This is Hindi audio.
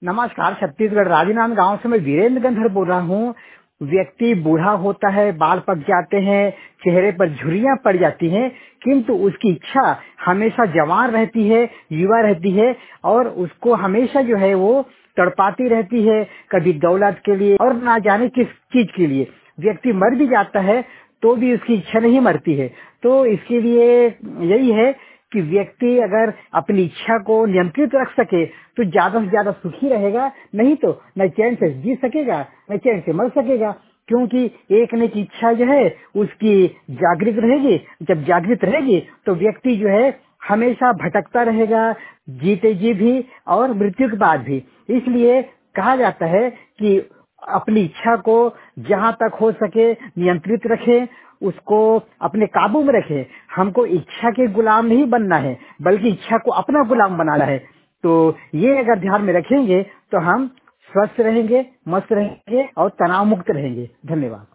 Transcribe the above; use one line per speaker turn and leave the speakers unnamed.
नमस्कार। छत्तीसगढ़ राजनांद गांव से मैं वीरेंद्र गंधर बोल रहा हूँ। व्यक्ति बूढ़ा होता है, बाल पक जाते हैं, चेहरे पर झुर्रियां पड़ जाती हैं, किंतु उसकी इच्छा हमेशा जवान रहती है, युवा रहती है और उसको हमेशा जो है वो तड़पाती रहती है, कभी दौलत के लिए और ना जाने किस चीज के लिए। व्यक्ति मर भी जाता है तो भी उसकी इच्छा नहीं मरती है। तो इसके लिए यही है कि व्यक्ति अगर अपनी इच्छा को नियंत्रित रख सके तो ज्यादा से ज्यादा सुखी रहेगा, नहीं तो न चैन से जी सकेगा न चैन से मर सकेगा। क्योंकि एक ने की इच्छा जो है उसकी जागृत रहेगी। जब जागृत रहेगी तो व्यक्ति जो है हमेशा भटकता रहेगा, जीते जी भी और मृत्यु के बाद भी। इसलिए कहा जाता है कि अपनी इच्छा को जहाँ तक हो सके नियंत्रित रखें, उसको अपने काबू में रखें। हमको इच्छा के गुलाम नहीं बनना है, बल्कि इच्छा को अपना गुलाम बनाना है। तो ये अगर ध्यान में रखेंगे तो हम स्वस्थ रहेंगे, मस्त रहेंगे और तनाव मुक्त रहेंगे। धन्यवाद।